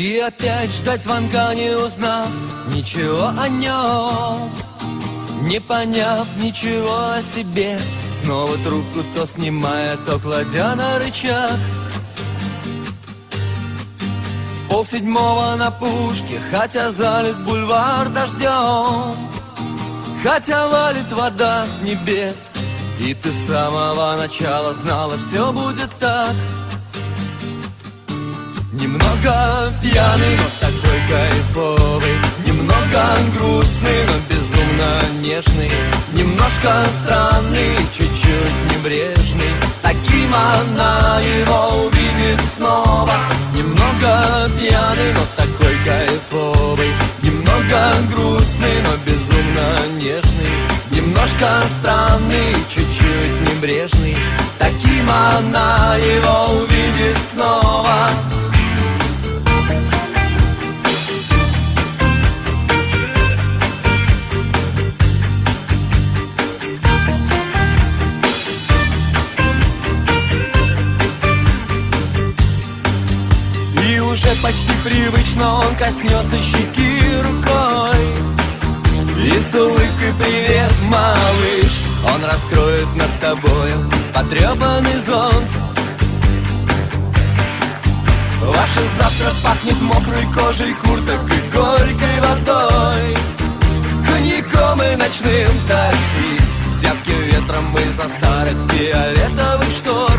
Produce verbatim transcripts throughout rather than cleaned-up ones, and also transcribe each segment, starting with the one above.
И опять ждать звонка, не узнав ничего о нем, не поняв ничего о себе. Снова трубку то снимая, то кладя на рычаг. В полседьмого на пушке, хотя залит бульвар дождем, хотя валит вода с небес, и ты с самого начала знала, все будет так. Немного пьяный, но такой кайфовый, немного грустный, но безумно нежный, немножко странный, чуть-чуть небрежный. Таким она его увидит снова. Немного пьяный, но такой кайфовый, немного грустный, но безумно нежный, немножко странный, чуть-чуть небрежный. Таким она его увидит снова. Уже почти привычно он коснется щеки рукой, и с улыбкой «Привет, малыш!» он раскроет над тобою потрепанный зонт. Ваше завтра пахнет мокрой кожей курток и горькой водой, коньяком и ночным такси, зябким ветром из-за старых фиолетовых штор.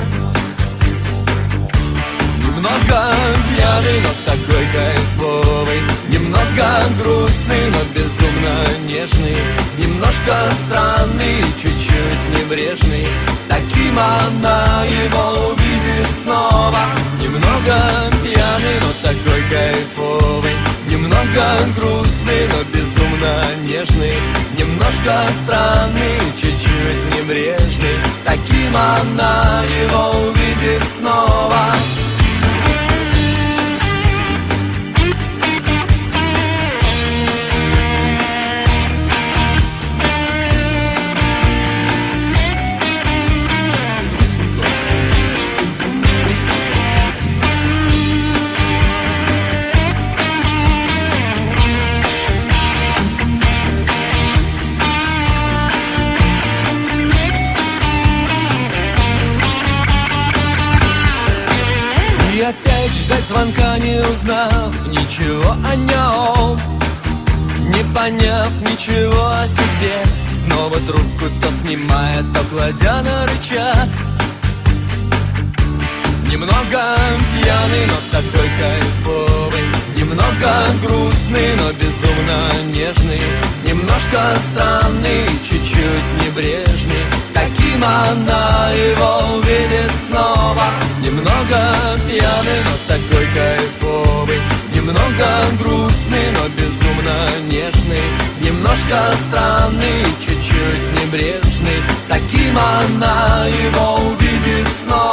Немного пьяный, но такой кайфовый, немного грустный, но безумно нежный, немножко странный, чуть-чуть небрежный. Таким она его увидит снова. Немного пьяный, но такой кайфовый, немного грустный, но безумно нежный, немножко странный, чуть-чуть небрежный. Таким она его увидит снова. И опять ждать звонка, не узнав ничего о нем, не поняв ничего о себе. Снова трубку то снимая, то кладя на рычаг. Немного пьяный, но такой кайфовый, немного грустный, но безумно нежный, немножко странный, чуть-чуть небрежный. Таким она его увидит снова. Немного пьяный, но такой кайфовый, немного грустный, но безумно нежный, немножко странный, чуть-чуть небрежный. Таким она его увидит снова.